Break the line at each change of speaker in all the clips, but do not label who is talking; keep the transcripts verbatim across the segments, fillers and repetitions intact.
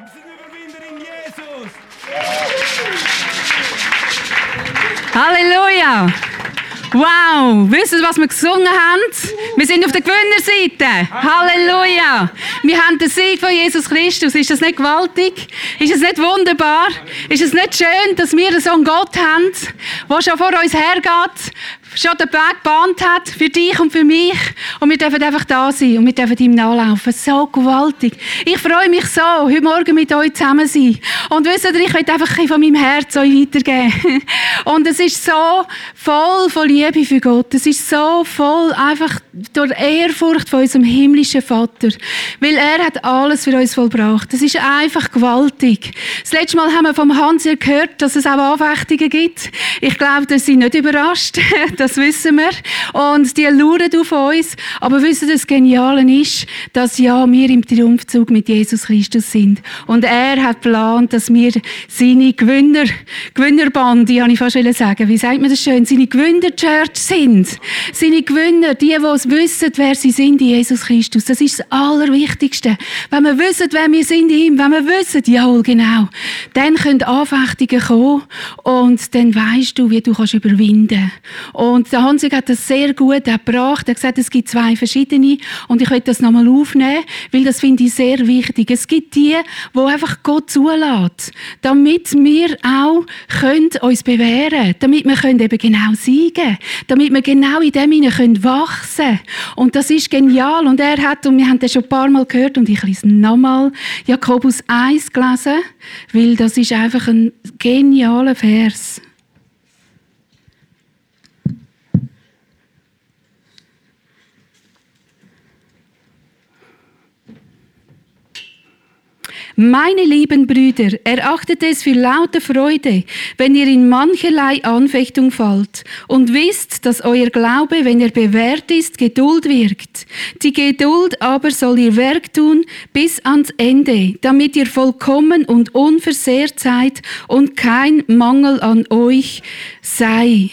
Überwinder in Jesus.
Halleluja! Wow! Wisst ihr, was wir gesungen haben? Wir sind auf der Gewinnerseite. Halleluja! Wir haben den Sieg von Jesus Christus. Ist das nicht gewaltig? Ist es nicht wunderbar? Ist es nicht schön, dass wir so einen Gott haben, der schon vor uns hergeht, schon den Weg gebahnt hat für dich und für mich. Und wir dürfen einfach da sein und wir dürfen ihm nachlaufen. So gewaltig. Ich freue mich so, heute Morgen mit euch zusammen zu sein. Und wisst ihr, ich will einfach von meinem Herz euch weitergeben. Und es ist so voll von Liebe für Gott. Es ist so voll einfach durch Ehrfurcht von unserem himmlischen Vater. Weil er hat alles für uns vollbracht. Das ist einfach gewaltig. Das letzte Mal haben wir vom Hans gehört, dass es auch Anfechtungen gibt. Ich glaube, dass sie nicht überrascht. Das wissen wir. Und die lauern auf uns. Aber wisst ihr, das Geniale ist, dass ja wir im Triumphzug mit Jesus Christus sind. Und er hat geplant, dass wir seine Gewinner, Gewinnerbande, habe ich fast sagen. Wie sagt man das schön? Seine Gewinner-Church sind. Seine Gewinner, die, die wissen, wer sie sind in Jesus Christus. Das ist das Allerwichtigste. Wenn wir wissen, wer wir sind in ihm, wenn wir wissen, jawohl, genau, dann können Anfechtungen kommen und dann weisst du, wie du kannst überwinden. Und der Hansig hat das sehr gut gebracht. Er hat gesagt, es gibt zwei verschiedene. Und ich will das nochmal aufnehmen, weil das finde ich sehr wichtig. Es gibt die, die einfach Gott zulässt, damit wir auch können uns bewähren können, damit wir können eben genau siegen, damit wir genau in dem hinein können wachsen. Und das ist genial. Und er hat, und wir haben das schon ein paar Mal gehört, und ich lese nochmal, Jakobus eins gelesen, weil das ist einfach ein genialer Vers. Meine lieben Brüder, erachtet es für lauter Freude, wenn ihr in mancherlei Anfechtung fallt und wisst, dass euer Glaube, wenn er bewährt ist, Geduld wirkt. Die Geduld aber soll ihr Werk tun bis ans Ende, damit ihr vollkommen und unversehrt seid und kein Mangel an euch sei.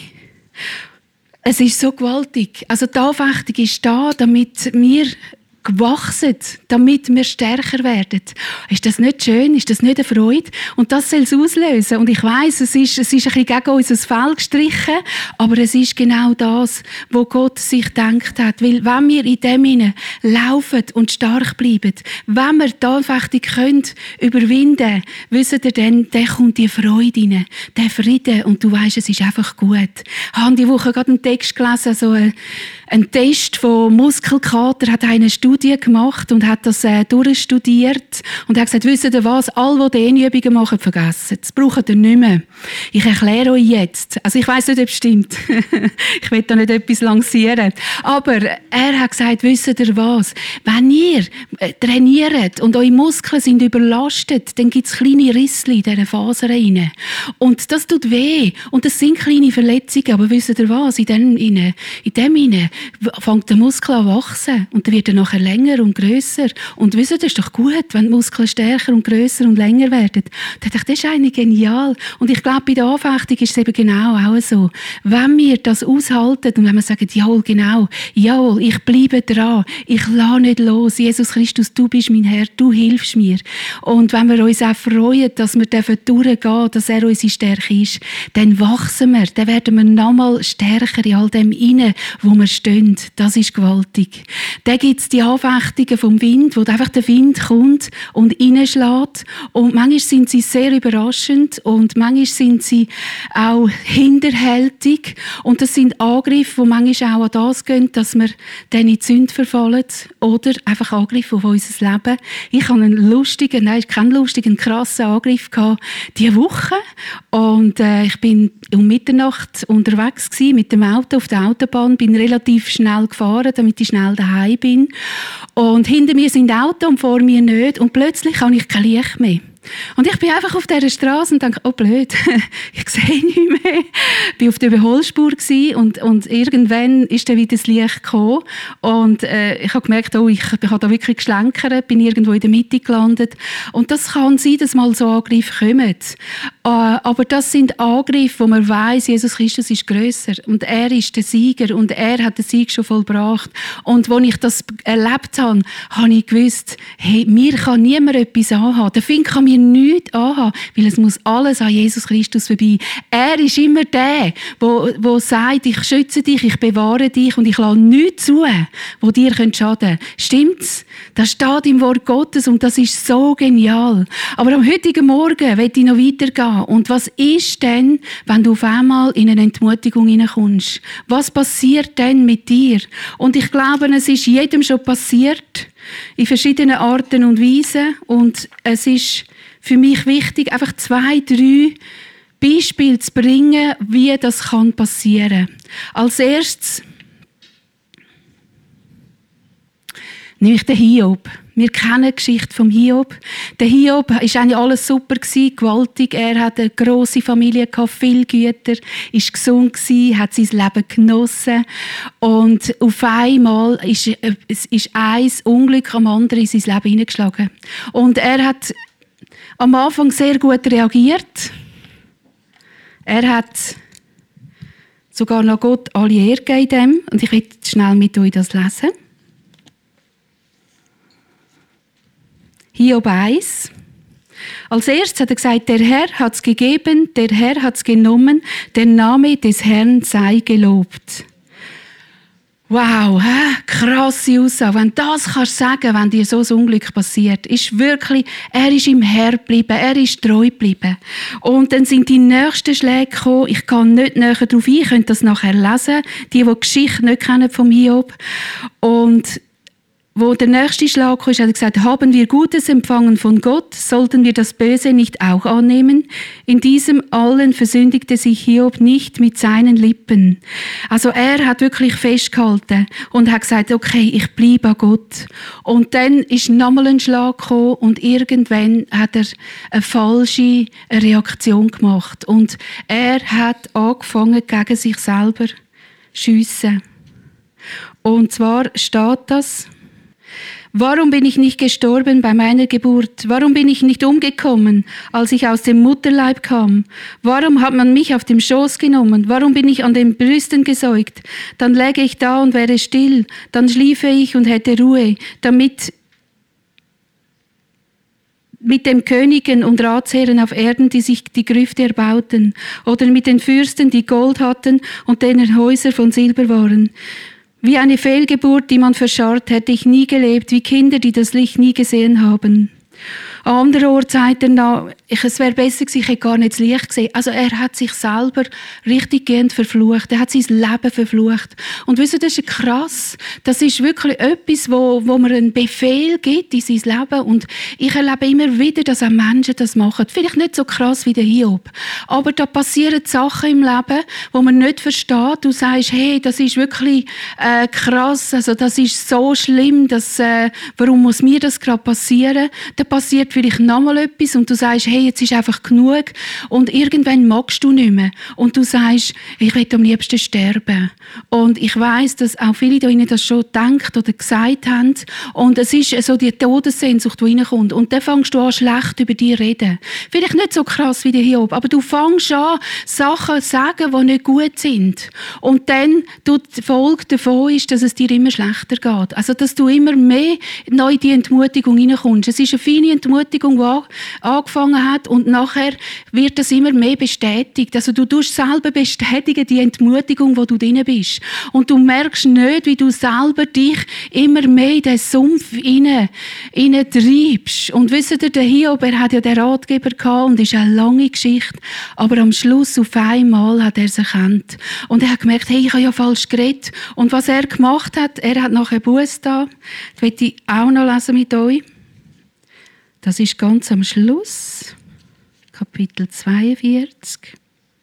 Es ist so gewaltig. Also die Anfechtung ist da, damit wir gewachsen, damit wir stärker werden. Ist das nicht schön? Ist das nicht eine Freude? Und das soll es auslösen. Und ich weiss, es ist, es ist ein bisschen gegen unser Feld gestrichen, aber es ist genau das, wo Gott sich gedacht hat. Weil wenn wir in dem hinein laufen und stark bleiben, wenn wir die Anfechtung können überwinden, wisst ihr dann, dann kommt die Freude rein, der Frieden, und du weisst, es ist einfach gut. Ich habe diese Woche gerade einen Text gelesen, so ein, ein Test von Muskelkater, hat eine Studie gemacht und hat das äh, durchstudiert und hat gesagt, wisst ihr was, alle, die Dehnübungen machen, vergessen. Das braucht ihr nicht mehr. Ich erkläre euch jetzt. Also ich weiss nicht, ob es stimmt. Ich will da nicht etwas lancieren. Aber er hat gesagt, wisst ihr was, wenn ihr äh, trainiert und eure Muskeln sind überlastet, dann gibt es kleine Rissli in dieser Faser rein. Und das tut weh. Und das sind kleine Verletzungen. Aber wisst ihr was, in dem hinein, in dem hinein fängt der Muskel an wachsen und dann wird er nachher länger und grösser. Und wisst ihr, das ist doch gut, wenn die Muskeln stärker und grösser und länger werden. Da dachte ich, das ist eigentlich genial. Und ich glaube, bei der Anfechtung ist es eben genau auch so. Wenn wir das aushalten und wenn wir sagen, jawohl, genau, jawohl, ich bleibe dran, ich lasse nicht los, Jesus Christus, du bist mein Herr, du hilfst mir. Und wenn wir uns auch freuen, dass wir durchgehen dürfen, dass er unsere Stärke ist, dann wachsen wir, dann werden wir nochmal stärker in all dem inne, wo wir stehen. Das ist gewaltig. Dann gibt es die Anfechtungen vom Wind, wo einfach der Wind kommt und reinschlägt. Und manchmal sind sie sehr überraschend und manchmal sind sie auch hinterhältig. Und das sind Angriffe, die manchmal auch an das gehen, dass wir dann in die Sünde verfallen oder einfach Angriffe auf unser Leben. Ich hatte einen lustigen, nein, keinen lustigen, einen krassen Angriff gehabt diese Woche. Und äh, ich bin um Mitternacht unterwegs gewesen, mit dem Auto auf der Autobahn, bin relativ schnell gefahren, damit ich schnell daheim bin. Und hinter mir sind Autos und vor mir nicht. Und plötzlich habe ich kein Licht mehr. Und ich bin einfach auf dieser Straße und denke, oh blöd, ich sehe nicht mehr. Ich war auf der Überholspur und, und irgendwann ist dann wieder das Licht gekommen. Und äh, ich habe gemerkt, oh, ich, ich habe da wirklich geschlenkert, bin irgendwo in der Mitte gelandet. Und das kann sein, dass mal so Angriffe kommen. Äh, aber das sind Angriffe, wo man weiss, Jesus Christus ist grösser und er ist der Sieger und er hat den Sieg schon vollbracht. Und als ich das erlebt habe, habe ich gewusst, hey, mir kann niemand etwas anhaben. Der Feind kann mir nichts anhaben, weil es muss alles an Jesus Christus vorbei. Er ist immer der, der sagt, ich schütze dich, ich bewahre dich und ich lasse nichts zu, wo dir schaden könnte. Stimmt's? Das steht im Wort Gottes und das ist so genial. Aber am heutigen Morgen will ich noch weitergehen. Und was ist denn, wenn du auf einmal in eine Entmutigung hineinkommst? Was passiert denn mit dir? Und ich glaube, es ist jedem schon passiert, in verschiedenen Arten und Weisen. Und es ist für mich wichtig, einfach zwei, drei Beispiele zu bringen, wie das kann passieren. Als erstes nehme ich den Hiob. Wir kennen die Geschichte vom Hiob. Der Hiob war eigentlich alles super, gewaltig. Er hatte eine grosse Familie, viele Güter, war gesund, hat sein Leben genossen. Und auf einmal ist, es ist ein Unglück am anderen in sein Leben hineingeschlagen. Und er hat am Anfang sehr gut reagiert. Er hat sogar noch Gott alle Ehre gegeben. Und ich will schnell mit euch das lesen. Hiob eins. Als erstes hat er gesagt, der Herr hat es gegeben, der Herr hat es genommen, der Name des Herrn sei gelobt. Wow, hä? Krasse Aussage. Wenn du das kannst sagen, wenn dir so ein Unglück passiert, ist wirklich, er ist im Herr geblieben, er ist treu geblieben. Und dann sind die nächsten Schläge gekommen. Ich kann nicht näher darauf ein, ihr könnt das nachher lesen, die, die die Geschichte nicht kennen vom Hiob. Und wo der nächste Schlag kam, hat er gesagt, haben wir Gutes empfangen von Gott, sollten wir das Böse nicht auch annehmen? In diesem allen versündigte sich Hiob nicht mit seinen Lippen. Also er hat wirklich festgehalten und hat gesagt, okay, ich bleibe an Gott. Und dann ist nochmal ein Schlag gekommen und irgendwann hat er eine falsche Reaktion gemacht. Und er hat angefangen, gegen sich selber zu schiessen. Und zwar steht das, warum bin ich nicht gestorben bei meiner Geburt? Warum bin ich nicht umgekommen, als ich aus dem Mutterleib kam? Warum hat man mich auf dem Schoß genommen? Warum bin ich an den Brüsten gesäugt? Dann läge ich da und wäre still. Dann schliefe ich und hätte Ruhe, damit mit den Königen und Ratsherren auf Erden, die sich die Grüfte erbauten, oder mit den Fürsten, die Gold hatten und denen Häuser von Silber waren. Wie eine Fehlgeburt, die man verscharrt, hätte ich nie gelebt, wie Kinder, die das Licht nie gesehen haben. An anderer Ort sagt er noch, es wäre besser gewesen, ich hätte gar nicht das Licht gesehen. Also er hat sich selber richtig gehend verflucht. Er hat sein Leben verflucht. Und wisst ihr, das ist krass. Das ist wirklich etwas, wo, wo man einen Befehl gibt in sein Leben. Und ich erlebe immer wieder, dass auch Menschen das machen. Vielleicht nicht so krass wie der Hiob. Aber da passieren Sachen im Leben, wo man nicht versteht. Du sagst, hey, das ist wirklich äh, krass. Also das ist so schlimm. Dass, äh, warum muss mir das gerade passieren? Da passiert vielleicht nochmal etwas und du sagst, hey, jetzt ist einfach genug und irgendwann magst du nicht mehr und du sagst, ich will am liebsten sterben. Und ich weiss, dass auch viele da Ihnen das schon gedacht oder gesagt haben und es ist so die Todessehnsucht, die reinkommt und dann fängst du an, schlecht über dich zu reden. Vielleicht nicht so krass wie der Hiob, aber du fängst an, Sachen zu sagen, die nicht gut sind. Und dann die Folge davon ist, dass es dir immer schlechter geht. Also, dass du immer mehr neu in die Entmutigung reinkommst. Es ist eine feine Entmutigung, die angefangen hat und nachher wird das immer mehr bestätigt. Also du tust selber bestätigen die Entmutigung, wo du drin bist. Und du merkst nicht, wie du selber dich immer mehr in den Sumpf hinein, hinein treibst. Und wisst ihr, der Hiob, er hat ja den Ratgeber gehabt und ist eine lange Geschichte. Aber am Schluss auf einmal hat er sich erkannt. Und er hat gemerkt, hey, ich habe ja falsch geredet. Und was er gemacht hat, er hat nachher Buße da. Das möchte ich auch noch lesen mit euch. Das ist ganz am Schluss, Kapitel zweiundvierzig.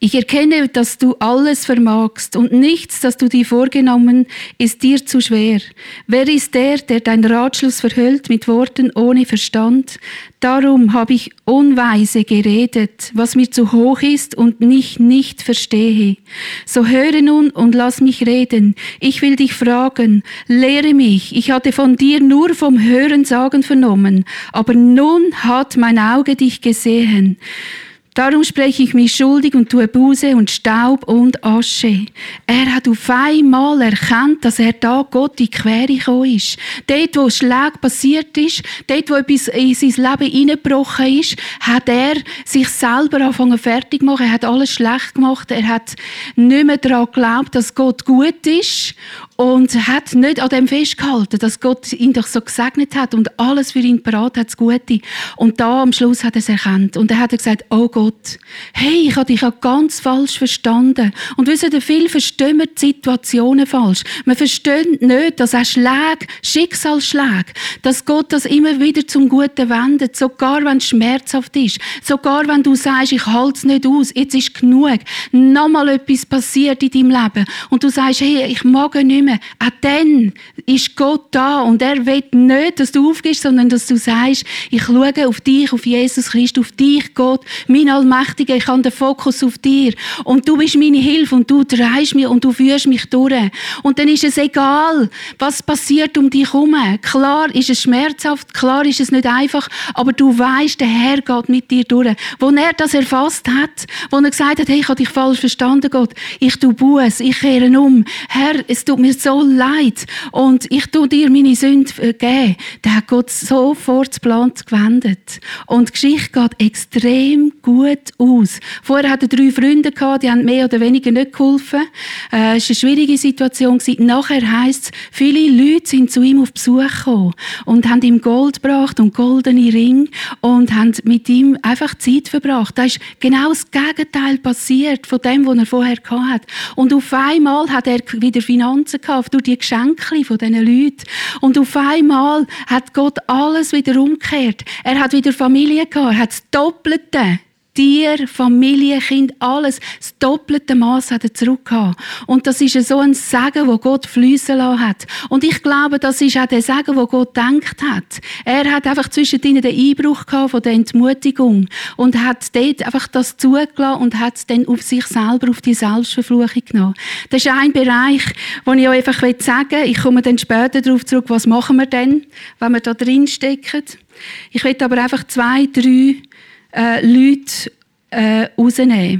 Ich erkenne, dass du alles vermagst und nichts, das du dir vorgenommen, ist dir zu schwer. Wer ist der, der deinen Ratschluss verhüllt mit Worten ohne Verstand? Darum habe ich unweise geredet, was mir zu hoch ist und mich nicht verstehe. So höre nun und lass mich reden. Ich will dich fragen, lehre mich. Ich hatte von dir nur vom Hörensagen vernommen, aber nun hat mein Auge dich gesehen. Darum spreche ich mich schuldig und tue Buße und Staub und Asche. Er hat auf einmal erkannt, dass er da Gott in die Quere gekommen ist. Dort, wo Schlag passiert ist, dort, wo etwas in sein Leben hineingebrochen ist, hat er sich selber angefangen fertig zu machen. Er hat alles schlecht gemacht. Er hat nicht mehr daran geglaubt, dass Gott gut ist. Und hat nicht an dem festgehalten, dass Gott ihn doch so gesegnet hat und alles für ihn parat hat, das Gute. Und da am Schluss hat er es erkannt. Und er hat gesagt, oh Gott, hey, ich habe dich ja ganz falsch verstanden. Und wisst ihr, viele verstehen die Situationen falsch. Man versteht nicht, dass auch Schläge, Schicksalsschläge, dass Gott das immer wieder zum Guten wendet, sogar wenn es schmerzhaft ist. Sogar wenn du sagst, ich halte es nicht aus, jetzt ist genug. Nochmal etwas passiert in deinem Leben. Und du sagst, hey, ich mag nicht mehr. Auch dann ist Gott da und er will nicht, dass du aufgehst, sondern dass du sagst, ich schaue auf dich, auf Jesus Christus, auf dich, Gott, mein Allmächtiger, ich habe den Fokus auf dir und du bist meine Hilfe und du drehst mich und du führst mich durch. Und dann ist es egal, was passiert um dich herum. Klar ist es schmerzhaft, klar ist es nicht einfach, aber du weißt, der Herr geht mit dir durch. Wo er das erfasst hat, wo er gesagt hat, hey, ich habe dich falsch verstanden, Gott, ich tue Buße, ich kehre um. Herr, es tut mir so leid und ich tue dir meine Sünde vergeben. Da hat Gott sofort das Plan gewendet. Und die Geschichte geht extrem gut aus. Vorher hatte er drei Freunde gehabt, die haben mehr oder weniger nicht geholfen. Äh, es war eine schwierige Situation. Nachher heisst es, viele Leute sind zu ihm auf Besuch gekommen und haben ihm Gold gebracht und goldene Ringe und haben mit ihm einfach Zeit verbracht. Da ist genau das Gegenteil passiert von dem, was er vorher gehabt hat. Und auf einmal hat er wieder Finanzen gehabt durch die Geschenke von diesen Leuten. Und auf einmal hat Gott alles wieder umgekehrt. Er hat wieder Familie gehabt, er hat das Doppelte. Tier, Familie, Kind, alles, das doppelte Maß hat er zurückgehabt. Und das ist so ein Segen, wo Gott fließen lassen hat. Und ich glaube, das ist auch der Segen, wo Gott gedacht hat. Er hat einfach zwischendrin den Einbruch gehabt von der Entmutigung und hat dort einfach das zugelassen und hat es dann auf sich selber, auf die Selbstverfluchung genommen. Das ist ein Bereich, wo ich euch einfach sagen will. Ich komme dann später darauf zurück, was machen wir denn, wenn wir da drin stecken. Ich will aber einfach zwei, drei Äh, Leute äh, rausnehmen.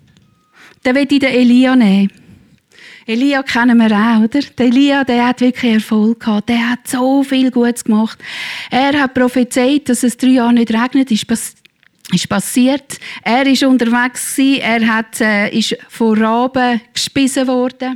Dann will ich den Elia nehmen. Elia kennen wir auch, oder? Der Elia, der hat wirklich Erfolg gehabt. Der hat so viel Gutes gemacht. Er hat prophezeit, dass es drei Jahre nicht regnet. Ist passiert. Ist passiert. Er war unterwegs gewesen. Er hat, äh, ist von Raben gespissen worden.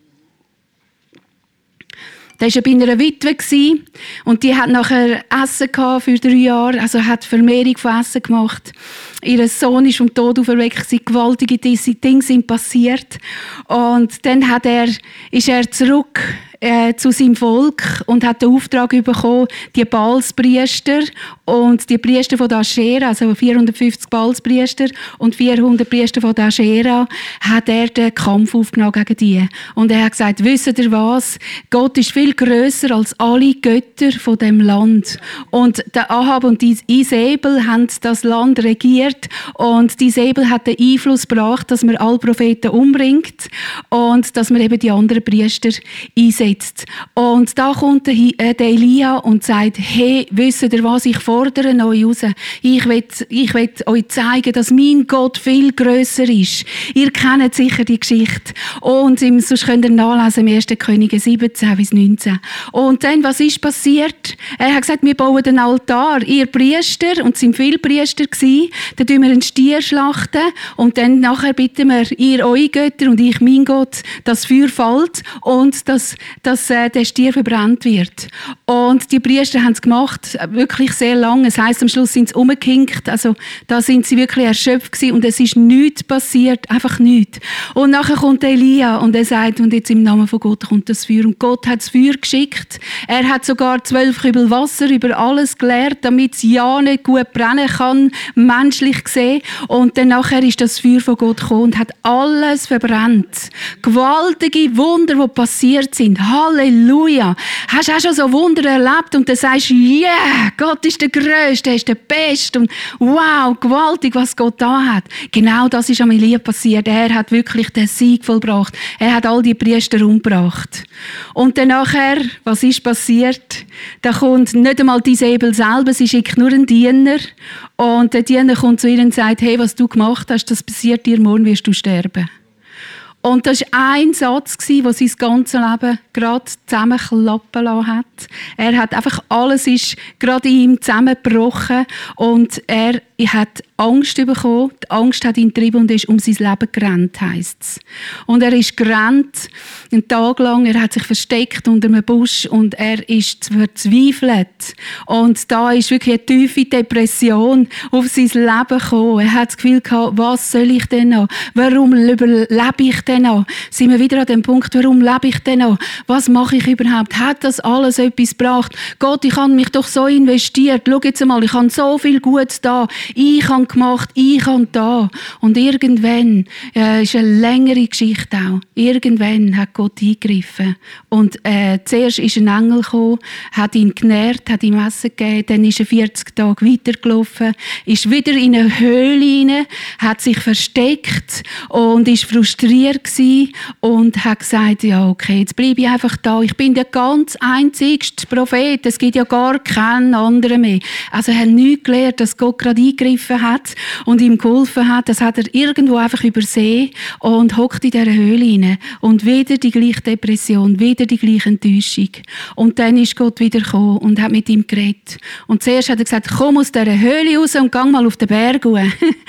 Der war bei einer Witwe und die hat nachher Essen für drei Jahre, also hat Vermehrung von Essen gemacht. Ihr Sohn ist vom Tod auferweckt, gewaltige Dinge sind passiert. Und dann hat er, ist er zurück äh, zu seinem Volk und hat den Auftrag bekommen, die Baalspriester und die Priester von der Aschera, also vierhundertfünfzig Baalspriester und vierhundert Priester von der Aschera, hat er den Kampf aufgenommen gegen die. Und er hat gesagt, wisst ihr was? Gott ist viel grösser als alle Götter von dem Land. Und der Ahab und die Isabel haben das Land regiert und die Isabel hat den Einfluss gebracht, dass man alle Propheten umbringt und dass man eben die anderen Priester einsetzt. Und da kommt der Elia und sagt, hey, wisst ihr was, ich fordere euch raus. Ich will, ich will euch zeigen, dass mein Gott viel grösser ist. Ihr kennt sicher die Geschichte. Und im, sonst könnt ihr nachlesen im ersten Könige siebzehn bis neunzehn. Und dann, was ist passiert? Er hat gesagt, wir bauen einen Altar. Ihr Priester, und es waren viele Priester gewesen, dann tun wir einen Stier schlachten und dann nachher bitten wir, ihr eure Götter und ich mein Gott, das Feuer fällt und das dass äh, der Stier verbrannt wird. Und die Priester haben es gemacht, wirklich sehr lange. Das heisst, am Schluss sind sie umgehinkt. Also da sind sie wirklich erschöpft gewesen und es ist nichts passiert, einfach nichts. Und nachher kommt Elia und er sagt, und jetzt im Namen von Gott kommt das Feuer. Und Gott hat das Feuer geschickt. Er hat sogar zwölf Kübel Wasser über alles geleert, damit es ja nicht gut brennen kann, menschlich gesehen. Und dann nachher ist das Feuer von Gott gekommen und hat alles verbrannt. Gewaltige Wunder, die passiert sind. Halleluja! Hast du auch schon so Wunder erlebt und dann sagst du, yeah, Gott ist der Größte, er ist der Beste und wow, gewaltig, was Gott da hat. Genau das ist am Elia passiert. Er hat wirklich den Sieg vollbracht. Er hat all die Priester umgebracht. Und dann nachher, was ist passiert? Da kommt nicht einmal die Säbel selber, sie schickt nur einen Diener und der Diener kommt zu ihr und sagt, hey, was du gemacht hast, das passiert dir, morgen wirst du sterben. Und das war ein Satz, der sein ganzes Leben gerade zusammenklappen lassen hat. Er hat einfach, alles ist gerade in ihm zusammengebrochen und er hat Angst bekommen. Die Angst hat ihn getrieben und ist um sein Leben gerannt, heisst es. Und er ist gerannt, einen Tag lang, er hat sich versteckt unter einem Busch und er ist verzweifelt. Und da ist wirklich eine tiefe Depression auf sein Leben gekommen. Er hat das Gefühl gehabt, was soll ich denn noch? Warum lebe ich denn noch? Sind wir wieder an dem Punkt, warum lebe ich denn noch? Was mache ich überhaupt? Hat das alles etwas gebracht? Gott, ich habe mich doch so investiert. Schau jetzt mal, ich habe so viel Gutes da. Ich habe gemacht, ich habe da. Und irgendwann, äh, ist eine längere Geschichte auch, irgendwann hat Gott eingegriffen. Und äh, zuerst ist ein Engel gekommen, hat ihn genährt, hat ihm Essen gegeben, dann ist er vierzig Tage weitergelaufen, ist wieder in eine Höhle hinein, hat sich versteckt und ist frustriert gewesen und hat gesagt, ja okay, jetzt bleibe ich einfach da, ich bin der ganz einzigste Prophet, es gibt ja gar keinen anderen mehr. Also er hat nichts gelernt, dass Gott gerade eingegriffen hat und ihm geholfen hat. Das hat er irgendwo einfach übersehen und hockt in dieser Höhle hinein. Und wieder die gleiche Depression, wieder die gleiche Enttäuschung. Und dann ist Gott wieder gekommen und hat mit ihm geredet. Und zuerst hat er gesagt, komm aus dieser Höhle raus und geh mal auf den Berg hoch.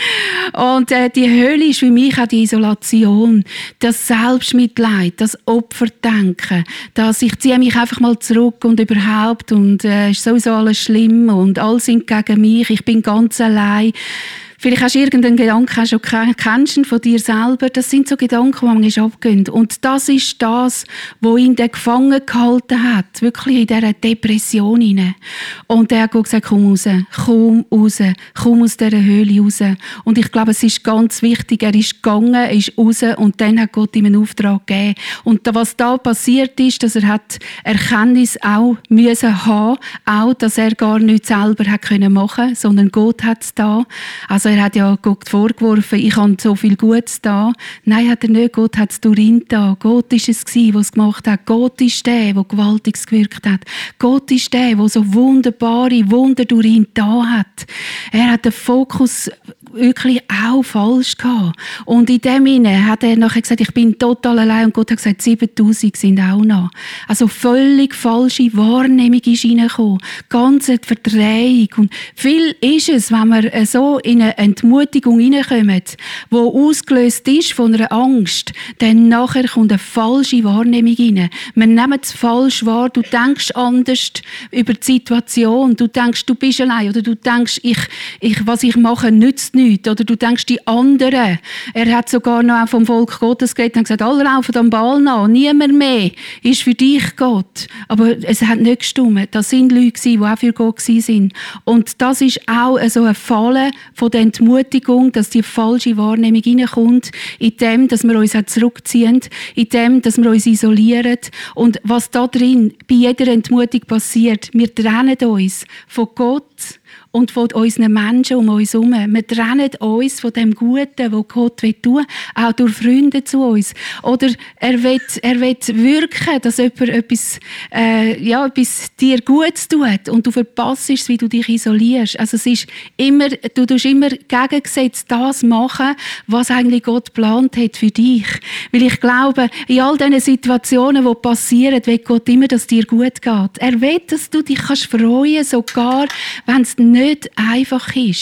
Und äh, die Höhle ist für mich auch die Isolation, das Selbstmitleid, das Opferdenken, dass ich ziehe mich einfach mal zurück und überhaupt und es äh, ist sowieso alles schlimm und alle sind gegen mich, ich bin ganz allein. Vielleicht hast du irgendeinen Gedanken, hast du kennst ihn von dir selber. Das sind so Gedanken, die manchmal abgehen. Und das ist das, was ihn dann gefangen gehalten hat. Wirklich in dieser Depression hinein. Und er hat gesagt, komm raus, komm raus, komm aus dieser Höhle raus. Und ich glaube, es ist ganz wichtig. Er ist gegangen, er ist raus und dann hat Gott ihm einen Auftrag gegeben. Und was da passiert ist, dass er hat Erkenntnis auch müssen haben, auch, dass er gar nichts selber hat können machen, sondern Gott hat es da. Also er hat ja Gott vorgeworfen, ich habe so viel Gutes da. Nein, hat er nicht. Gott hat es durch ihn da. Gott ist es gewesen, der es gemacht hat. Gott ist der, der Gewaltiges gewirkt hat. Gott ist der, der so wunderbare Wunder durch ihn da hat. Er hat den Fokus wirklich auch falsch gehabt. Und in dem Sinne hat er nachher gesagt, ich bin total allein. Und Gott hat gesagt, siebentausend sind auch noch. Also völlig falsche Wahrnehmung ist reingekommen. Ganze Verdrehung. Und viel ist es, wenn wir so in eine Entmutigung hineinkommen, die ausgelöst ist von einer Angst, dann nachher kommt eine falsche Wahrnehmung rein. Wir nehmen es falsch wahr. Du denkst anders über die Situation. Du denkst, du bist allein. Oder du denkst, ich, ich, was ich mache, nützt nichts. Oder du denkst, die anderen. Er hat sogar noch vom Volk Gottes geredet und gesagt, alle laufen am Ball nach. Niemand mehr ist für dich Gott. Aber es hat nicht gestimmt. Das sind Leute, die auch für Gott waren. Und das ist auch so ein Fallen von der Entmutigung, dass die falsche Wahrnehmung reinkommt, in dem, dass wir uns auch zurückziehen, in dem, dass wir uns isolieren. Und was da drin bei jeder Entmutigung passiert, wir trennen uns von Gott und von unseren Menschen um uns herum. Wir trennen uns von dem Guten, was Gott tun will, auch durch Freunde zu uns. Oder er will, er will wirken, dass jemand etwas, äh, ja, etwas dir Gutes tut und du verpasst es, wie du dich isolierst. Also es ist immer, du tust immer gegengesetzt das machen, was eigentlich Gott geplant hat für dich. Weil ich glaube, in all diesen Situationen, die passieren, will Gott immer, dass es dir gut geht. Er will, dass du dich kannst freuen, sogar wenn es nicht einfach ist.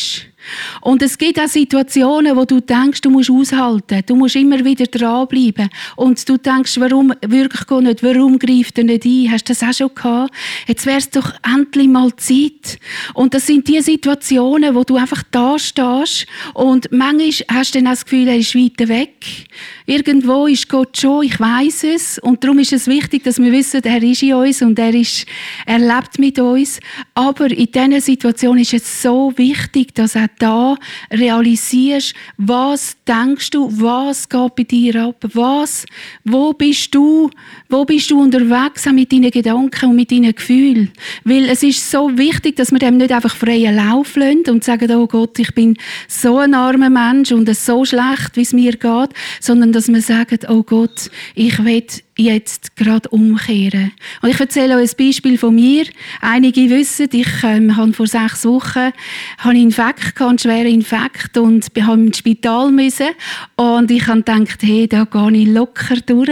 Und es gibt auch Situationen, wo du denkst, du musst aushalten, du musst immer wieder dranbleiben. Und du denkst, warum wirklich Gott nicht, warum greift er nicht ein? Hast du das auch schon gehabt? Jetzt wäre es doch endlich mal Zeit. Und das sind die Situationen, wo du einfach da stehst und manchmal hast du dann auch das Gefühl, er ist weiter weg. Irgendwo ist Gott schon, ich weiss es. Und darum ist es wichtig, dass wir wissen, er ist in uns und er, ist, er lebt mit uns. Aber in dieser Situation ist es so wichtig, dass auch da realisierst, was denkst du, was geht bei dir ab, was, wo bist du, wo bist du unterwegs auch mit deinen Gedanken und mit deinen Gefühlen. Weil es ist so wichtig, dass wir dem nicht einfach freien Lauf lassen und sagen, oh Gott, ich bin so ein armer Mensch und es so schlecht, wie es mir geht, sondern dass wir sagen, oh Gott, ich will jetzt gerade umkehren. Und ich erzähle euch ein Beispiel von mir. Einige wissen, ich ähm, habe vor sechs Wochen habe einen Infekt gehabt, einen schweren Infekt und bin ins Spital müssen. Und ich habe gedacht, hey, da gehe ich locker durch.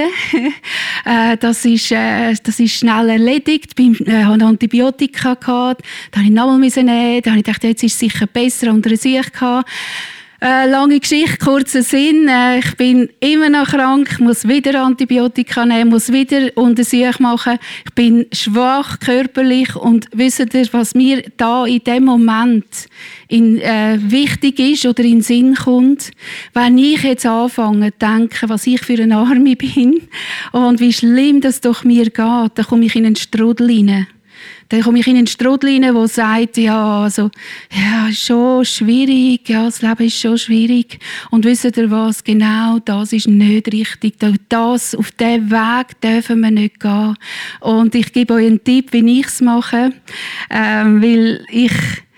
äh, das, ist, äh, das ist schnell erledigt. Ich äh, hatte Antibiotika gehabt, da musste ich nochmal nehmen. Da habe ich gedacht, jetzt ist es sicher besser unter der Sicht gehabt. Äh, lange Geschichte, kurzer Sinn. Äh, ich bin immer noch krank, muss wieder Antibiotika nehmen, muss wieder Untersuchung machen. Ich bin schwach körperlich und wisst ihr, was mir da in dem Moment in, äh, wichtig ist oder in den Sinn kommt? Wenn ich jetzt anfange zu denken, was ich für eine Arme bin und wie schlimm das doch mir geht, dann komme ich in einen Strudel hinein. Dann komme ich in einen Strudel hinein, der sagt, ja, also, ja, ist schon schwierig, ja, das Leben ist schon schwierig. Und wisst ihr was? Genau das ist nicht richtig. Das, auf diesen Weg dürfen wir nicht gehen. Und ich gebe euch einen Tipp, wie ich es mache, ähm, weil ich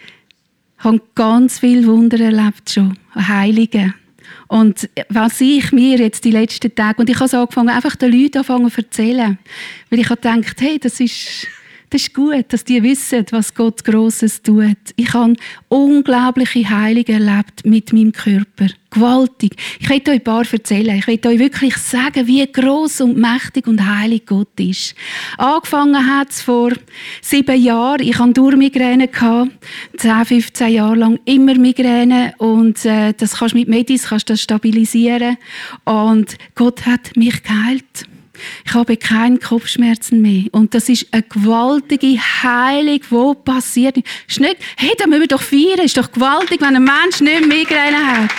habe ganz viele Wunder erlebt schon, Heilige. Und was ich mir jetzt die letzten Tage, und ich habe es angefangen, einfach den Leuten anfangen zu erzählen, weil ich habe gedacht, hey, das ist... Das ist gut, dass die wissen, was Gott Grosses tut. Ich habe unglaubliche Heilungen erlebt mit meinem Körper. Gewaltig. Ich möchte euch ein paar erzählen. Ich möchte euch wirklich sagen, wie gross und mächtig und heilig Gott ist. Angefangen hat es vor sieben Jahren. Ich hatte Durchmigräne, zehn, fünfzehn Jahre lang immer Migräne. Und äh, das kannst du mit Medis kannst das stabilisieren. Und Gott hat mich geheilt. Ich habe keine Kopfschmerzen mehr. Und das ist eine gewaltige Heilung, die passiert. Ist nicht, hey, da müssen wir doch feiern. Ist doch gewaltig, wenn ein Mensch nicht Migräne hat.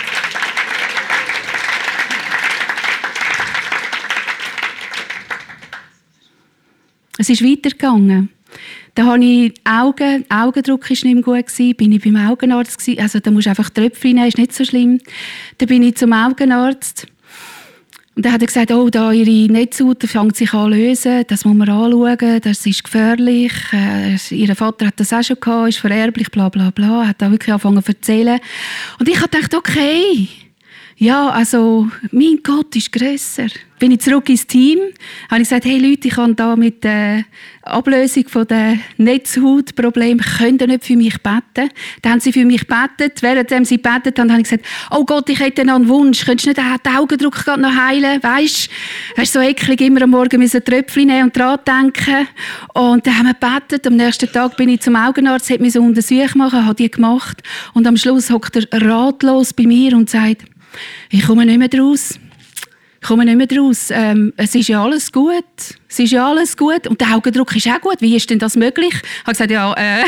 Es ist weitergegangen. Da habe ich Augen, Augendruck war nicht mehr gut gewesen, bin ich beim Augenarzt gewesen. Also da musst du einfach Tröpfchen nehmen, ist nicht so schlimm. Dann bin ich zum Augenarzt. Und dann hat er gesagt, oh, da ihre Netzhaut fängt sich an zu lösen, das muss man anschauen, das ist gefährlich. Äh, ihr Vater hat das auch schon gehabt, ist vererblich, bla bla bla. Hat da wirklich angefangen zu erzählen. Und ich habe gedacht, okay, ja, also, mein Gott ist grösser. Bin ich zurück ins Team, habe ich gesagt, hey Leute, ich habe da mit der Ablösung von der Netzhautproblem, könnt ihr nicht für mich beten? Dann haben sie für mich gebetet. Während sie gebetet haben, habe ich gesagt, oh Gott, ich hätte noch einen Wunsch. Könntest du nicht den Augendruck gerade noch heilen? Weisst du, so eklig, immer am Morgen müssen Tröpfchen nehmen und dran denken. Und dann haben wir gebetet. Am nächsten Tag bin ich zum Augenarzt, hat mir so Untersuchung machen, habe die gemacht. Und am Schluss hockt er ratlos bei mir und sagt, ich komme nicht mehr raus. Ich komme nicht mehr raus. Ähm, es ist ja alles gut. Es ist ja alles gut. Und der Augendruck ist auch gut. Wie ist denn das möglich? Ich habe gesagt, ja, äh.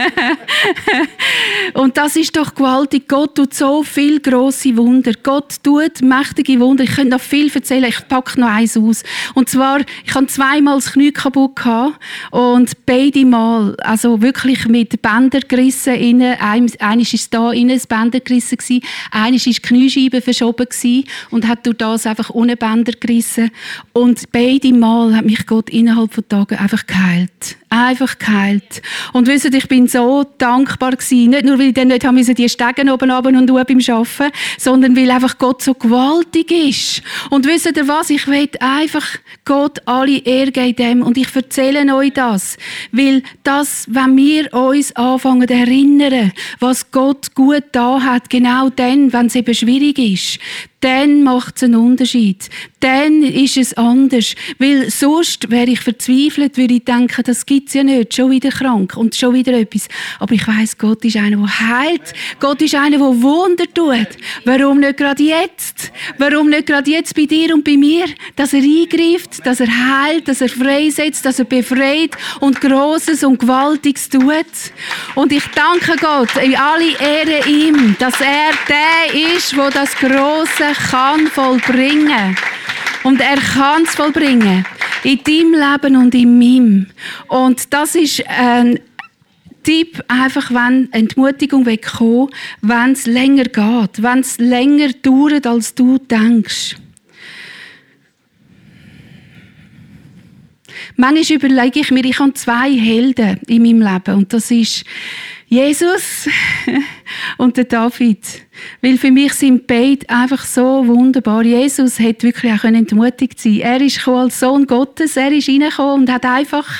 Und das ist doch gewaltig. Gott tut so viele grosse Wunder. Gott tut mächtige Wunder. Ich könnte noch viel erzählen. Ich packe noch eins aus. Und zwar, ich hatte zweimal das Knie kaputt gehabt. Und beide Mal, also wirklich mit Bändern gerissen. Eines war da innen, das Bänder gerissen. Eines war die Kniescheibe verschoben und hat durch das einfach ohne Bänder gerissen. Und beide Mal hat mich Gott innerhalb von Tagen einfach geheilt. Einfach geheilt. Und wisst ihr, ich bin so dankbar gewesen. Nicht nur, weil ich dann nicht haben müssen, die Stegen oben runter und unten beim Arbeiten, sondern weil einfach Gott so gewaltig ist. Und wisst ihr was? Ich will einfach Gott alle Ehre geben dem. Und ich erzähle euch das. Weil das, wenn wir uns anfangen zu erinnern, was Gott gut da hat, genau dann, wenn es eben schwierig ist, dann macht es einen Unterschied. Dann ist es anders. Weil sonst wäre ich verzweifelt, würde ich denken, das gibt es ja nicht. Schon wieder krank und schon wieder etwas. Aber ich weiss, Gott ist einer, der heilt. Gott ist einer, der Wunder tut. Warum nicht gerade jetzt? Warum nicht gerade jetzt bei dir und bei mir? Dass er eingreift, dass er heilt, dass er freisetzt, dass er befreit und Grosses und Gewaltiges tut. Und ich danke Gott, in alle Ehre ihm, dass er der ist, der das Grosse kann vollbringen. Und er kann es vollbringen. In deinem Leben und in meinem. Und das ist ein Tipp, einfach wenn Entmutigung wegkommt, wenn es länger geht, wenn es länger dauert, als du denkst. Manchmal überlege ich mir, ich habe zwei Helden in meinem Leben. Und das ist Jesus und der David. Weil für mich sind beide einfach so wunderbar. Jesus hat wirklich auch entmutigt sein. Er ist gekommen als Sohn Gottes, er ist reingekommen und hat einfach,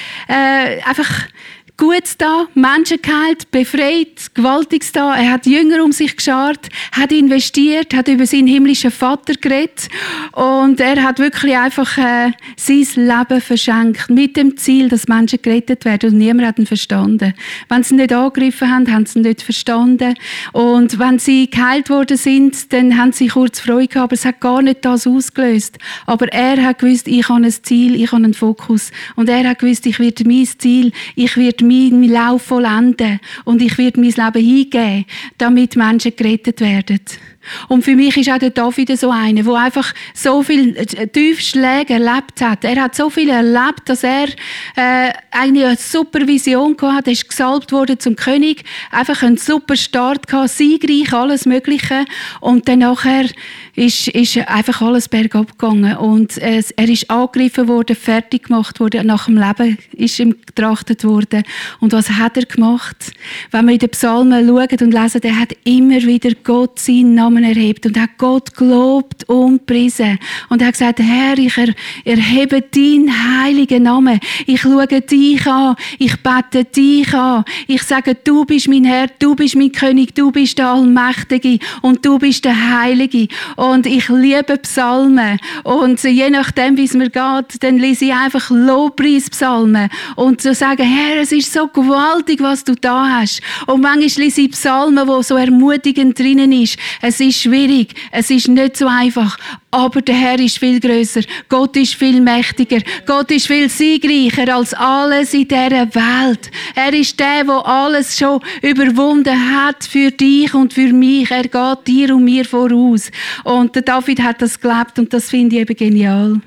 äh, einfach Gutes da, Menschen geheilt, befreit, Gewaltiges da. Er hat Jünger um sich geschart, hat investiert, hat über seinen himmlischen Vater geredet und er hat wirklich einfach äh, sein Leben verschenkt mit dem Ziel, dass Menschen gerettet werden und niemand hat ihn verstanden. Wenn sie ihn nicht angegriffen haben, haben sie ihn nicht verstanden und wenn sie geheilt worden sind, dann haben sie kurz Freude gehabt, aber es hat gar nicht das ausgelöst. Aber er hat gewusst, ich habe ein Ziel, ich habe einen Fokus und er hat gewusst, ich werde mein Ziel, ich werde meinen Lauf vollenden und ich werde mein Leben hingeben, damit Menschen gerettet werden. Und für mich ist auch der David so einer, der einfach so viele Tiefschläge erlebt hat. Er hat so viel erlebt, dass er äh, eigentlich eine super Vision gehabt hat. Er ist gesalbt worden zum König, einfach einen super Start gehabt, siegreich, alles Mögliche. Und dann nachher ist, ist einfach alles bergab gegangen. Und äh, er ist angegriffen worden, fertig gemacht worden, nach dem Leben ist ihm getrachtet worden. Und was hat er gemacht? Wenn wir in den Psalmen schauen und lesen, er hat immer wieder Gott seinen Namen erhebt und hat Gott gelobt und gepriesen. Und er hat gesagt, Herr, ich er, erhebe deinen heiligen Namen. Ich schaue dich an. Ich bete dich an. Ich sage, du bist mein Herr, du bist mein König, du bist der Allmächtige und du bist der Heilige. Und ich liebe Psalmen. Und je nachdem, wie es mir geht, dann lese ich einfach Lobpreispsalmen. Und zu sagen, Herr, es ist so gewaltig, was du da hast. Und manchmal lese ich Psalmen, wo so ermutigend drinnen ist. Es ist schwierig, es ist nicht so einfach. Aber der Herr ist viel grösser. Gott ist viel mächtiger. Gott ist viel siegreicher als alles in dieser Welt. Er ist der, der alles schon überwunden hat für dich und für mich. Er geht dir und mir voraus. Und der David hat das gelebt und das finde ich eben genial.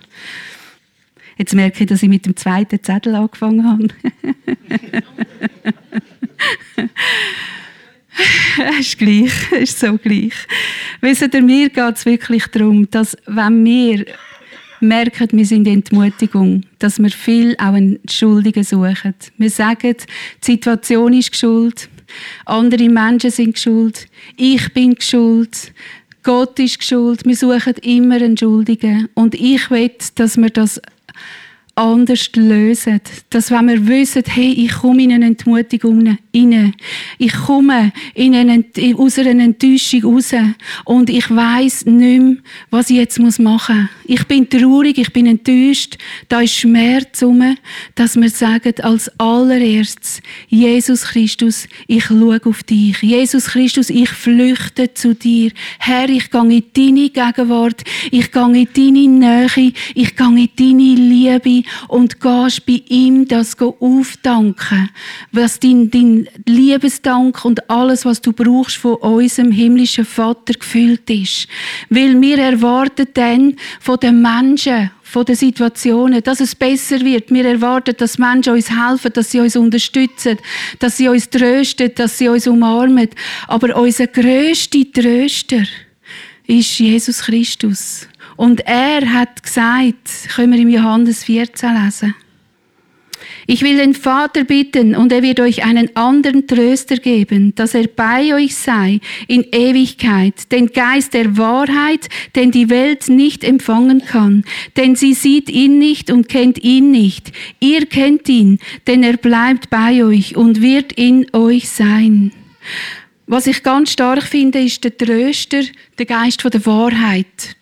Jetzt merke ich, dass ich mit dem zweiten Zettel angefangen habe. Es ist gleich, es ist so gleich. Wisst ihr, mir geht es wirklich darum, dass wenn wir merken, wir sind in Entmutigung, dass wir viel auch einen Schuldigen suchen. Wir sagen, die Situation ist schuld, andere Menschen sind schuld, ich bin schuld, Gott ist schuld. Wir suchen immer einen Schuldigen. Und ich will, dass wir das anders lösen. Dass wenn wir wissen, hey, ich komme in eine Entmutigung rein. Ich komme in eine, aus einer Enttäuschung raus. Und ich weiss nicht mehr, was ich jetzt machen muss. Ich bin traurig, ich bin enttäuscht. Da ist Schmerz rum, dass wir sagen, als allererstes, Jesus Christus, ich schaue auf dich. Jesus Christus, ich flüchte zu dir. Herr, ich gehe in deine Gegenwart. Ich gehe in deine Nähe. Ich gehe in deine Liebe. Und gehst bei ihm das aufdanken, was dein, dein Liebesdank und alles, was du brauchst, von unserem himmlischen Vater gefüllt ist. Weil wir erwarten dann von den Menschen, von den Situationen, dass es besser wird. Wir erwarten, dass Menschen uns helfen, dass sie uns unterstützen, dass sie uns trösten, dass sie uns umarmen. Aber unser grösster Tröster ist Jesus Christus. Und er hat gesagt, können wir im Johannes vierzehn lesen, ich will den Vater bitten und er wird euch einen anderen Tröster geben, dass er bei euch sei in Ewigkeit, den Geist der Wahrheit, den die Welt nicht empfangen kann, denn sie sieht ihn nicht und kennt ihn nicht. Ihr kennt ihn, denn er bleibt bei euch und wird in euch sein. Was ich ganz stark finde, ist der Tröster, der Geist der Wahrheit.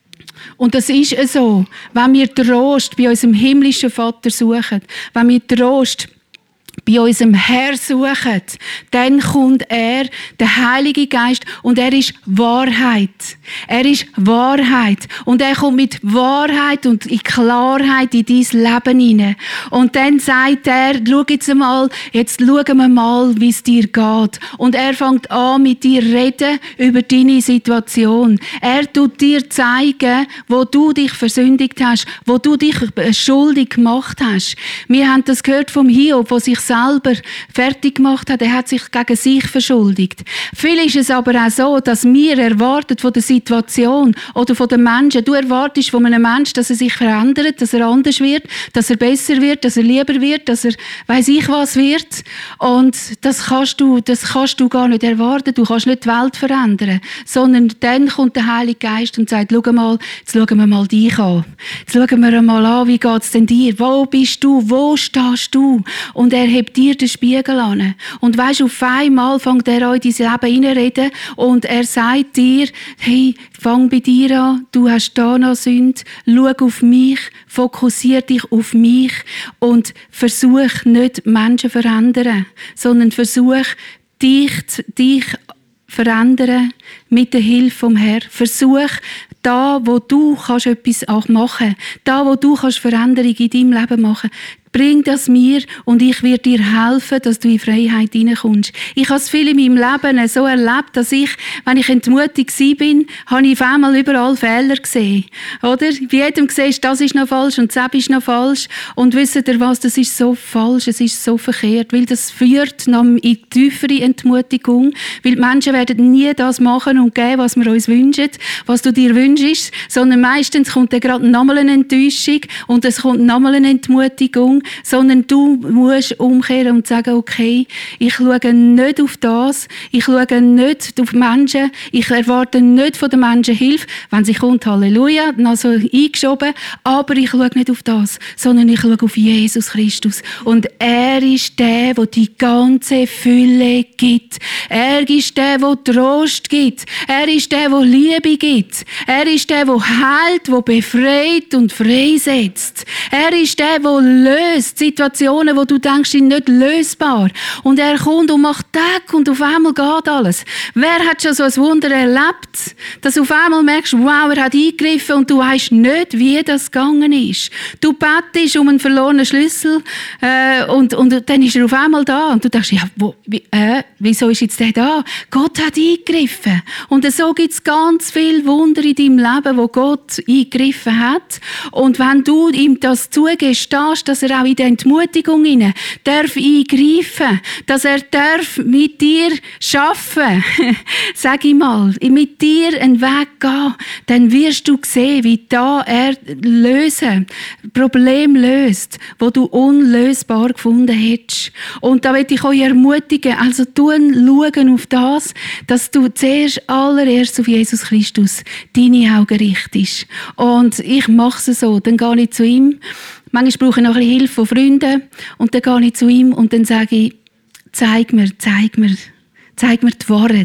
Und das ist so, wenn wir Trost bei unserem himmlischen Vater suchen, wenn wir Trost bei unserem Herr suchen, dann kommt er, der Heilige Geist, und er ist Wahrheit. Er ist Wahrheit. Und er kommt mit Wahrheit und in Klarheit in dein Leben hinein. Und dann sagt er, schau jetzt mal, jetzt schauen wir mal, wie es dir geht. Und er fängt an, mit dir zu reden über deine Situation. Er tut dir zeigen, wo du dich versündigt hast, wo du dich schuldig gemacht hast. Wir haben das gehört vom Hiob, der sich selber fertig gemacht hat. Er hat sich gegen sich verschuldigt. Viel ist es aber auch so, dass wir erwarten von der Situation oder von den Menschen, du erwartest von einem Menschen, dass er sich verändert, dass er anders wird, dass er besser wird, dass er lieber wird, dass er weiss ich was wird. Und das kannst du, das kannst du gar nicht erwarten. Du kannst nicht die Welt verändern, sondern dann kommt der Heilige Geist und sagt, schau mal, jetzt schauen wir mal dich an. Jetzt schauen wir mal an, wie geht es denn dir? Wo bist du? Wo stehst du? Und er hebt dir den Spiegel an. Und weisst, auf einmal fängt er an in dein Leben hineinreden und er sagt dir, hey, fang bei dir an, du hast da noch Sünde, schau auf mich, fokussiere dich auf mich und versuch nicht Menschen zu verändern, sondern versuch dich, dich verändern mit der Hilfe vom Herrn. Versuch, da, wo du kannst etwas auch machen, da, wo du kannst Veränderung in deinem Leben machen, bring das mir und ich werde dir helfen, dass du in Freiheit hineinkommst. Ich habe es viel in meinem Leben so erlebt, dass ich, wenn ich entmutigt war, habe ich auf einmal überall Fehler gesehen. Oder? Bei jedem siehst, das ist noch falsch und das ist noch falsch. Und wisst ihr was, das ist so falsch, es ist so verkehrt, weil das führt noch in tiefere Entmutigung, weil die Menschen werden nie das machen und geben, was wir uns wünschen, was du dir wünschst, sondern meistens kommt dann gerade nochmal eine Enttäuschung und es kommt nochmal eine Entmutigung, sondern du musst umkehren und sagen, okay, ich schaue nicht auf das, ich schaue nicht auf Menschen, ich erwarte nicht von den Menschen Hilfe, wenn sie kommt, Halleluja, noch so eingeschoben, aber ich schaue nicht auf das, sondern ich schaue auf Jesus Christus. Und er ist der, der die ganze Fülle gibt. Er ist der, der Trost gibt. Er ist der, der Liebe gibt. Er ist der, der heilt, der befreit und freisetzt. Er ist der, der löst. Situationen, wo du denkst, sind nicht lösbar. Und er kommt und macht Tag und auf einmal geht alles. Wer hat schon so ein Wunder erlebt, dass du auf einmal merkst, wow, er hat eingegriffen und du weißt nicht, wie das gegangen ist. Du bettest um einen verlorenen Schlüssel äh, und, und dann ist er auf einmal da und du denkst, ja, wo, wie, äh, wieso ist jetzt der da? Gott hat eingegriffen. Und so gibt es ganz viele Wunder in deinem Leben, wo Gott eingegriffen hat. Und wenn du ihm das zugestehst, dass er auch in der Entmutigung hinein darf eingreifen, dass er darf mit dir arbeiten, sag ich mal, mit dir einen Weg gehen, dann wirst du sehen, wie da er lösen, Problem löst, wo du unlösbar gefunden hättest. Und da will ich euch ermutigen, also tun, schauen auf das, dass du zuerst allererst auf Jesus Christus deine Augen richtest. Und ich mache es so, dann gehe ich zu ihm. Manchmal brauche ich noch ein bisschen Hilfe von Freunden und dann gehe ich zu ihm und dann sage ich, zeig mir, zeig mir, zeig mir die Wahrheit.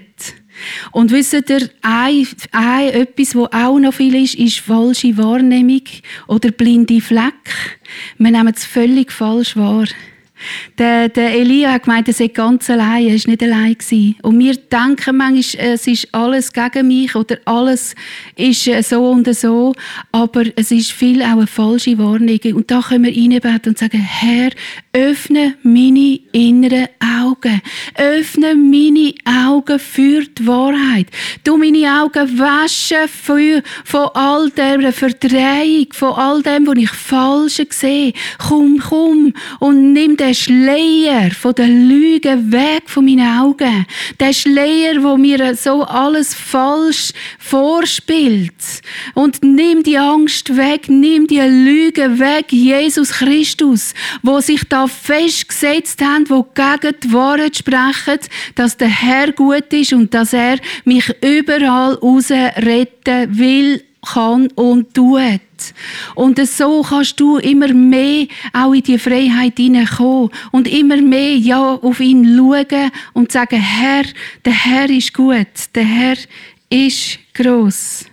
Und wisst ihr, ein, ein, etwas, was auch noch viel ist, ist falsche Wahrnehmung oder blinde Fleck. Wir nehmen es völlig falsch wahr. Der, der Elia hat gemeint, er sei ganz allein, er war nicht allein. Und wir denken manchmal, es ist alles gegen mich oder alles ist so und so, aber es ist viel auch eine falsche Wahrnehmung. Und da können wir reinbeten und sagen, Herr, öffne meine inneren Augen, öffne meine Augen für die Wahrheit. Du meine Augen waschen von, von all der Verdrehung, von all dem, was ich falsch sehe. Komm, komm und nimm den Schleier von der Lüge weg von meinen Augen. Der Schleier, wo mir so alles falsch vorspielt. Und nimm die Angst weg, nimm die Lüge weg, Jesus Christus, wo sich da festgesetzt haben, wo gegen die Wahrheit sprechen, dass der Herr gut ist und dass er mich überall raus retten will kann und tut. Und so kannst du immer mehr auch in die Freiheit hineinkommen und immer mehr ja, auf ihn schauen und sagen, Herr, der Herr ist gut, der Herr ist gross.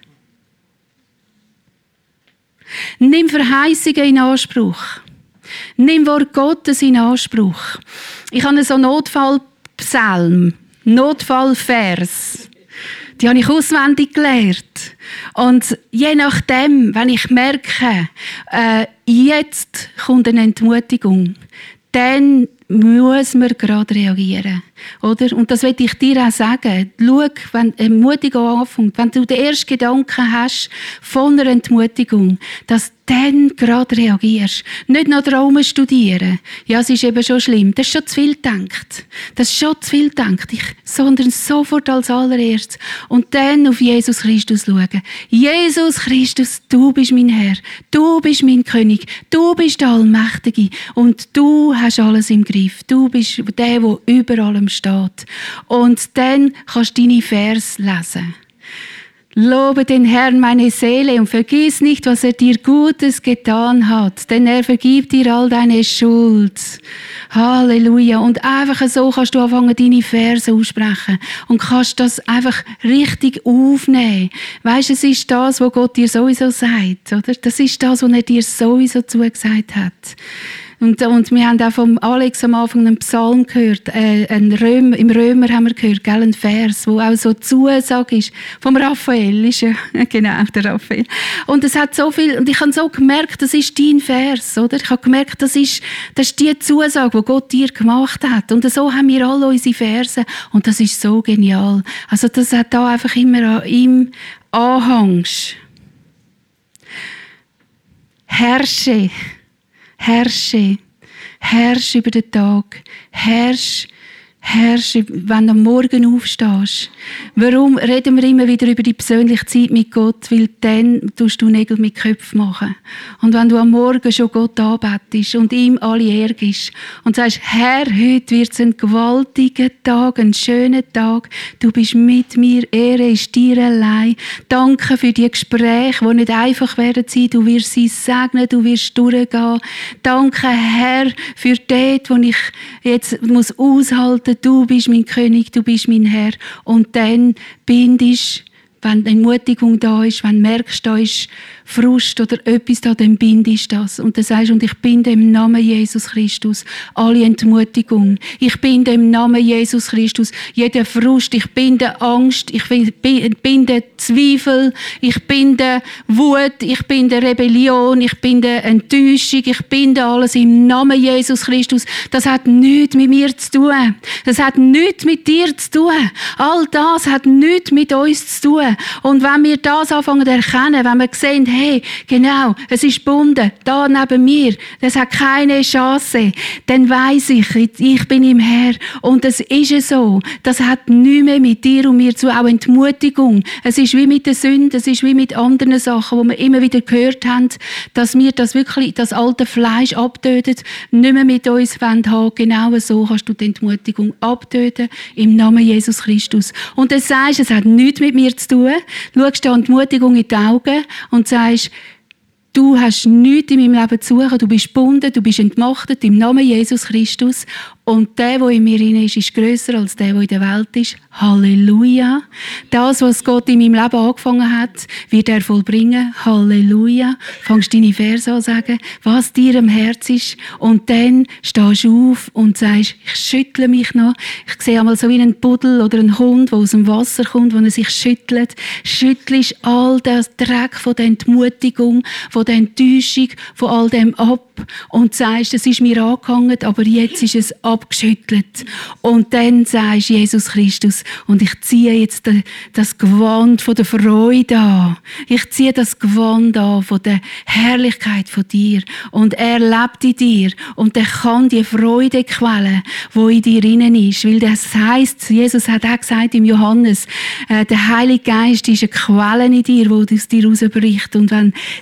Nimm Verheißungen in Anspruch. Nimm Wort Gottes in Anspruch. Ich habe so einen Notfallpsalm, Notfallvers. Die habe ich auswendig gelernt. Und je nachdem, wenn ich merke, äh, jetzt kommt eine Entmutigung, dann muss man gerade reagieren. Oder? Und das will ich dir auch sagen. Schau, wenn Entmutigung anfängt, wenn du den ersten Gedanken hast von einer Entmutigung, dass dann gerade reagierst. Nicht noch Traum studieren. Ja, es ist eben schon schlimm. Das ist schon zu viel gedacht. Das ist schon zu viel gedacht. Ich, sondern sofort als allererstes. Und dann auf Jesus Christus schauen. Jesus Christus, du bist mein Herr. Du bist mein König. Du bist der Allmächtige. Und du hast alles im Griff. Du bist der, der über allem steht. Und dann kannst du deine Verse lesen. Lobe den Herrn meine Seele und vergiss nicht, was er dir Gutes getan hat, denn er vergibt dir all deine Schuld. Halleluja. Und einfach so kannst du anfangen, deine Verse aussprechen und kannst das einfach richtig aufnehmen. Weisst, es ist das, was Gott dir sowieso sagt, oder? Das ist das, was er dir sowieso zugesagt hat. Und, und wir haben auch vom Alex am Anfang einen Psalm gehört, äh, einen Römer, im Römer haben wir gehört, gell, ein Vers, wo auch so Zusage ist. Vom Raphael, ist ja, genau, der Raphael. Und es hat so viel, und ich habe so gemerkt, das ist dein Vers, oder? Ich habe gemerkt, das ist, das ist die Zusage, die Gott dir gemacht hat. Und so haben wir alle unsere Verse. Und das ist so genial. Also das hat da einfach immer an ihm anhängst. Herrsche. Herrsche, herrsche über den Tag, herrsche, herrsche, wenn du am Morgen aufstehst. Warum reden wir immer wieder über die persönliche Zeit mit Gott? Weil dann tust du Nägel mit Köpfen machen. Und wenn du am Morgen schon Gott anbetest und ihm alle Ehre gibst und sagst, Herr, heute wird es ein gewaltiger Tag, ein schöner Tag. Du bist mit mir, Ehre ist dir allein. Danke für die Gespräche, die nicht einfach werden sein. Du wirst sie segnen, du wirst durchgehen. Danke, Herr, für dort, wo ich jetzt muss aushalten. Du bist mein König, du bist mein Herr. Und dann bindest, wenn Entmutigung da ist, wenn du merkst, da ist Frust oder etwas da, dann bindest du das. Und dann sagst du, und ich binde im Namen Jesus Christus alle Entmutigung. Ich binde im Namen Jesus Christus jeden Frust. Ich binde Angst. Ich binde Zweifel. Ich binde Wut. Ich binde Rebellion. Ich binde Enttäuschung. Ich binde alles im Namen Jesus Christus. Das hat nichts mit mir zu tun. Das hat nichts mit dir zu tun. All das hat nichts mit uns zu tun. Und wenn wir das anfangen zu erkennen, wenn wir sehen, hey, genau, es ist gebunden, da neben mir, das hat keine Chance, dann weiss ich, ich bin im Herr. Und es ist so, das hat nichts mehr mit dir und mir zu tun, auch Entmutigung. Es ist wie mit der Sünde, es ist wie mit anderen Sachen, wo wir immer wieder gehört haben, dass wir das wirklich, das alte Fleisch abtötet, nicht mehr mit uns haben wollen. Genau so kannst du die Entmutigung abtöten, im Namen Jesus Christus. Und dann sagst du, es hat nichts mit mir zu tun, schaust dir Entmutigung in die Augen und sagst, du hast nichts in meinem Leben zu suchen, du bist gebunden, du bist entmachtet im Namen Jesus Christus. Und der, der in mir rein ist, ist grösser als der, der in der Welt ist. Halleluja. Das, was Gott in meinem Leben angefangen hat, wird er vollbringen. Halleluja. Fangst deine Verse an zu sagen, was dir am Herz ist. Und dann stehst du auf und sagst, ich schüttle mich noch. Ich sehe einmal so wie einen Pudel oder einen Hund, der aus dem Wasser kommt, wo er sich schüttelt. Schüttelst all das Dreck von der Entmutigung, von der Enttäuschung, von all dem ab und sagst, es ist mir angehangen, aber jetzt ist es abgeschüttelt. Und dann sagst du, Jesus Christus, und ich ziehe jetzt das Gewand von der Freude an. Ich ziehe das Gewand an von der Herrlichkeit von dir. Und er lebt in dir. Und er kann die Freudequelle, die in dir drin ist. Weil das heisst, Jesus hat auch gesagt im Johannes, äh, der Heilige Geist ist eine Quelle in dir, die aus dir herausbricht. Und wenn, dann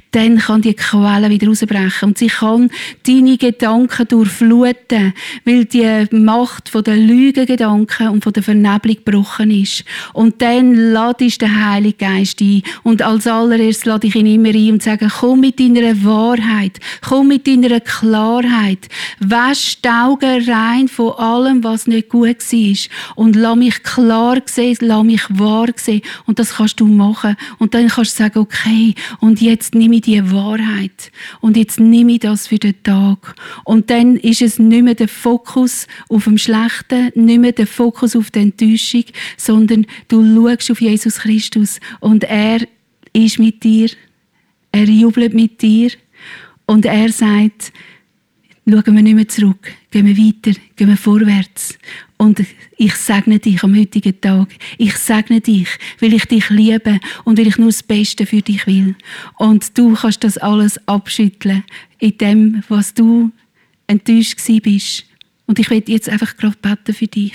kann die Quelle wieder rausbrechen und sie kann deine Gedanken durchfluten, weil die Macht von der Lügengedanken und von der Vernebelung gebrochen ist. Und dann ladest den Heiligen Geist ein und als allererstes lade ich ihn immer ein und sage, komm mit deiner Wahrheit, komm mit deiner Klarheit, wasch die Augen rein von allem, was nicht gut war und lass mich klar sehen, lass mich wahr sehen und das kannst du machen und dann kannst du sagen, okay, und jetzt nehme ich die Wahrheit und jetzt nehme ich das für den Tag und dann ist es nicht mehr der Fokus auf dem Schlechten, nicht mehr der Fokus auf die Enttäuschung, sondern du schaust auf Jesus Christus und er ist mit dir, er jubelt mit dir und er sagt, schauen wir nicht mehr zurück, gehen wir weiter, gehen wir vorwärts. Und ich segne dich am heutigen Tag. Ich segne dich, weil ich dich liebe und weil ich nur das Beste für dich will. Und du kannst das alles abschütteln in dem, was du enttäuscht gewesen bist. Und ich will jetzt einfach gerade beten für dich.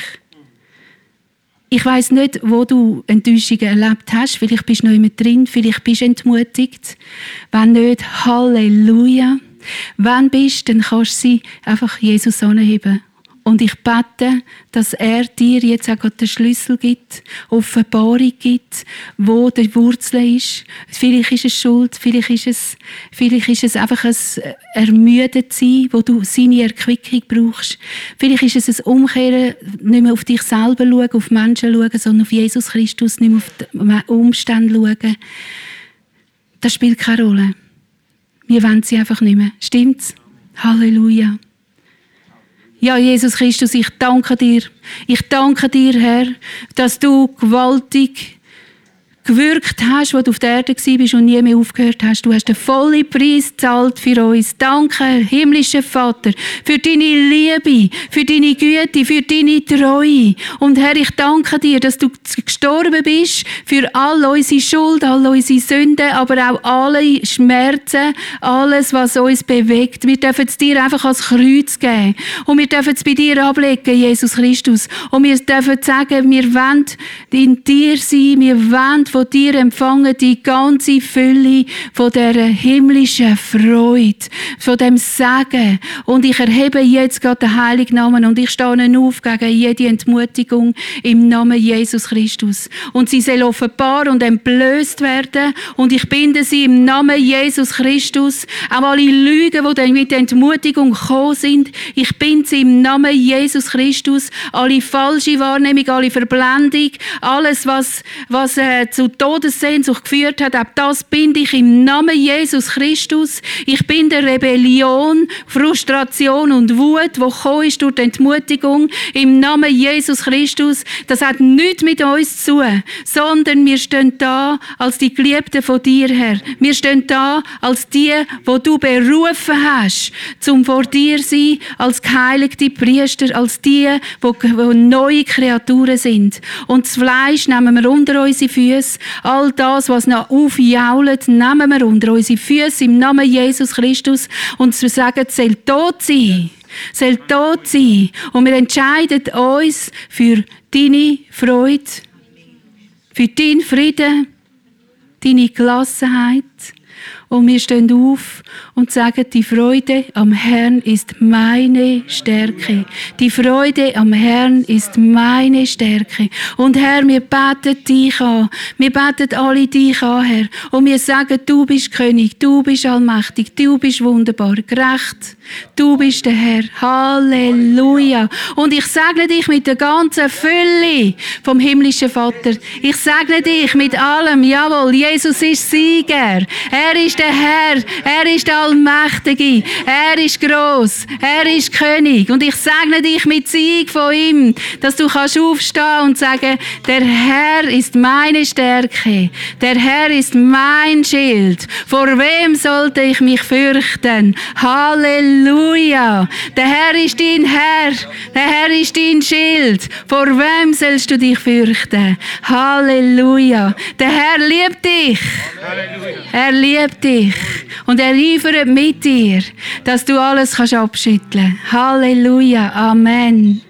Ich weiss nicht, wo du Enttäuschungen erlebt hast. Vielleicht bist du noch immer drin, vielleicht bist du entmutigt. Wenn nicht, Halleluja. Wenn bist, dann kannst du sie einfach Jesus anheben. Und ich bete, dass er dir jetzt auch den Schlüssel gibt, Offenbarung gibt, wo die Wurzel ist. Vielleicht ist es Schuld, vielleicht ist es, vielleicht ist es einfach ein Ermüdetsein, wo du seine Erquickung brauchst. Vielleicht ist es ein Umkehren, nicht mehr auf dich selber schauen, auf Menschen schauen, sondern auf Jesus Christus, nicht mehr auf die Umstände schauen. Das spielt keine Rolle. Wir wollen sie einfach nicht mehr. Stimmt's? Halleluja. Ja, Jesus Christus, ich danke dir. Ich danke dir, Herr, dass du gewaltig gewirkt hast, wo du auf der Erde warst und nie mehr aufgehört hast. Du hast den vollen Preis gezahlt für uns. Danke, himmlischer Vater, für deine Liebe, für deine Güte, für deine Treue. Und Herr, ich danke dir, dass du gestorben bist für all unsere Schuld, all unsere Sünden, aber auch alle Schmerzen, alles, was uns bewegt. Wir dürfen es dir einfach als Kreuz geben. Und wir dürfen es bei dir ablegen, Jesus Christus. Und wir dürfen sagen, wir wollen in dir sein, wir wollen von dir empfangen die ganze Fülle von dieser himmlischen Freude, von dem Segen. Und ich erhebe jetzt gerade den heiligen Namen und ich stehe auf gegen jede Entmutigung im Namen Jesus Christus. Und sie soll offenbar und entblößt werden und ich binde sie im Namen Jesus Christus. Auch alle Lügen, die dann mit der Entmutigung gekommen sind, ich binde sie im Namen Jesus Christus. Alle falsche Wahrnehmung, alle Verblendung, alles, was, was äh, zu Todessehnsucht geführt hat, auch das binde ich im Namen Jesus Christus. Ich binde Rebellion, Frustration und Wut, die gekommen ist durch die Entmutigung, im Namen Jesus Christus. Das hat nichts mit uns zu tun, sondern wir stehen da als die Geliebten von dir, Herr. Wir stehen da als die, die du berufen hast, zum vor dir sein, als geheiligte Priester, als die, die neue Kreaturen sind. Und das Fleisch nehmen wir unter unsere Füße. All das, was noch aufjault, nehmen wir unter unsere Füße im Namen Jesus Christus und wir sagen, es soll tot sein. Es soll tot sein. Und wir entscheiden uns für deine Freude, für deinen Frieden, deine Gelassenheit. Und wir stehen auf und sagen, die Freude am Herrn ist meine Stärke. Die Freude am Herrn ist meine Stärke. Und Herr, wir beten dich an. Wir beten alle dich an, Herr. Und wir sagen, du bist König, du bist allmächtig, du bist wunderbar, gerecht. Du bist der Herr. Halleluja. Und ich segne dich mit der ganzen Fülle vom himmlischen Vater. Ich segne dich mit allem. Jawohl, Jesus ist Sieger. Er ist der Herr. Er ist der Allmächtige. Er ist gross. Er ist König. Und ich segne dich mit Sieg von ihm, dass du kannst aufstehen und sagen, der Herr ist meine Stärke. Der Herr ist mein Schild. Vor wem sollte ich mich fürchten? Halleluja. Der Herr ist dein Herr. Der Herr ist dein Schild. Vor wem sollst du dich fürchten? Halleluja. Der Herr liebt dich. Halleluja. Er liebt dich. Und er eifert mit dir, dass du alles kannst abschütteln. Halleluja. Amen.